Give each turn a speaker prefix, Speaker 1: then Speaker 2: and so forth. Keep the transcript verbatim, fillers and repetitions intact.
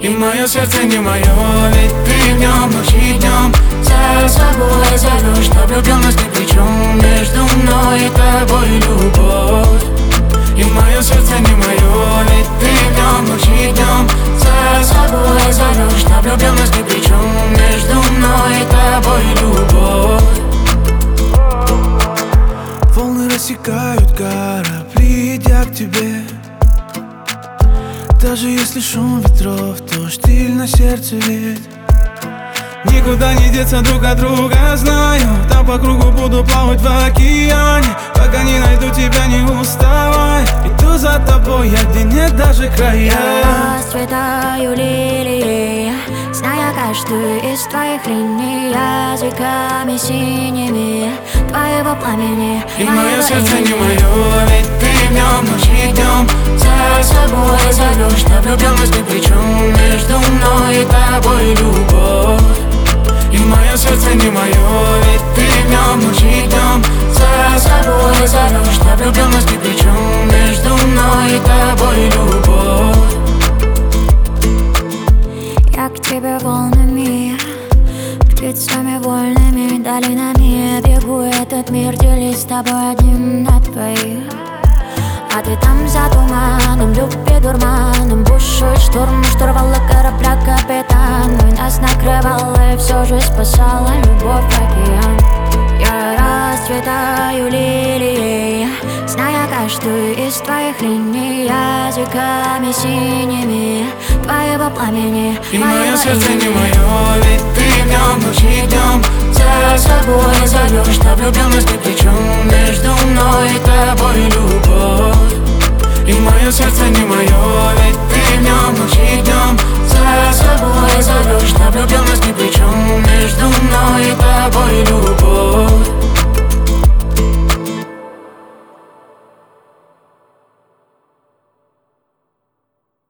Speaker 1: И мое сердце не мое, ведь ты в нем ночь и днем за собой зовешь, что влюбленность ни при чем. Между мной и тобой любовь. И мое сердце не мое, ведь ты в нем ночь и днем за собой зовешь, что влюбленность ни при чем. Между мной и тобой любовь.
Speaker 2: Волны рассекают корабли, идя к тебе. Даже если шум ветров, то штиль на сердце ведь. Никуда не деться друг от друга, знаю. Там по кругу буду плавать в океане. Пока не найду тебя, не уставай. Иду за тобой, я где нет даже края.
Speaker 3: Я расцветаю лилии, зная каждую из твоих линий, языками синими твоего пламени.
Speaker 1: И мое сердце не мое, ведь ты в нем ночь и днем за собой зовешь, что влюбленность ни при чем. Между мной и тобой любовь. И мое сердце не мое, ведь ты в нем ночь и днем за собой зовешь, что влюбленность ни при чем. Между мной и тобой любовь.
Speaker 3: Я к тебе волнами, птицами вольными, долинами бегу этот мир, делись с тобой одним на двоих. А ты там за туманом, любви дурманом, бушует шторм, штурвала корабля капитан. Мой нас накрывал и все же спасала любовь в океан. Я расцветаю лилией, зная каждую из твоих линий, языками синими твоего пламени.
Speaker 1: И мое сердце не мое, ведь ты в нем ночь и днем за собой зовешь, что влюбленность ни при чем. Между мной и тобой любовь. И мое сердце не мое, ведь ты в нем ночь и днем за собой зовешь, что влюбленность ни при чем. Между мной и тобой